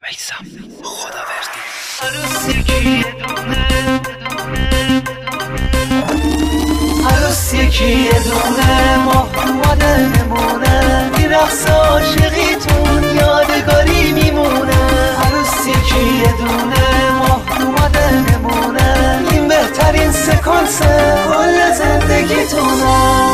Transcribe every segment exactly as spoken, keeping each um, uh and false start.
میسم خداوردی عروس یکی دونه عروس یکی دونه ماه اومده نمونه این رقص عاشقیتون یادگاری میمونه عروس یکی دونه ماه اومده نمونه این بهترین سکانس کل زندگیتونه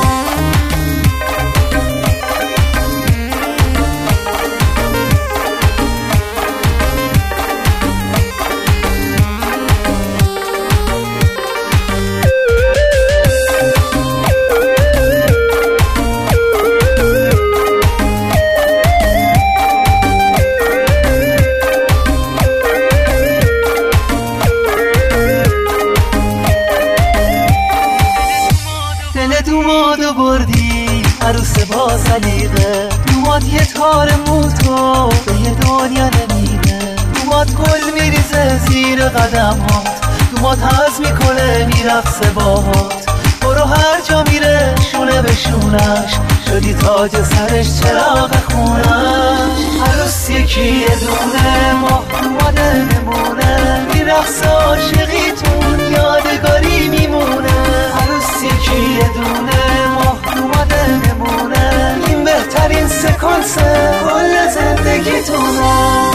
دومادو بردی عروس با سلیقه دوماد یه تار موتو به یه دنیا نمیده دوماد گل میریزه زیر قدم هات دوماد هز میکنه میرقصه باهات برو هر جا میره شونه به شونش شدی تاج سرش چراغ خونش عروس یکی دونه ماه اومده نمونه میرقصه عاشقیتون یادگاری میمونه عروس یکی دونه ماه اومده نمونه این بهترین سکانس کل زندگیتونه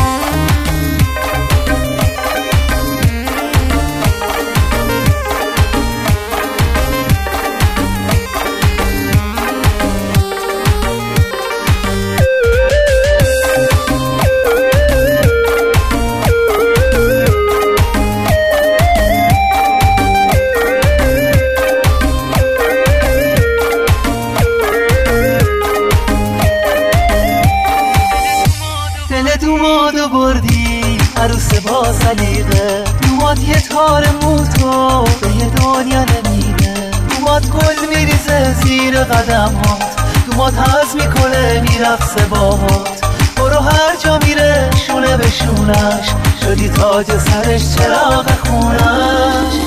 دومادو بردی عروس با سلیقه دوماد یه تار موتو به یه دنیا نمیده دوماد گل میریزه زیر قدم هات دوماد هز میکنه میرقصه باهات برو هر جا میره شونه به شونش شدی تاج سرش چراغ خونش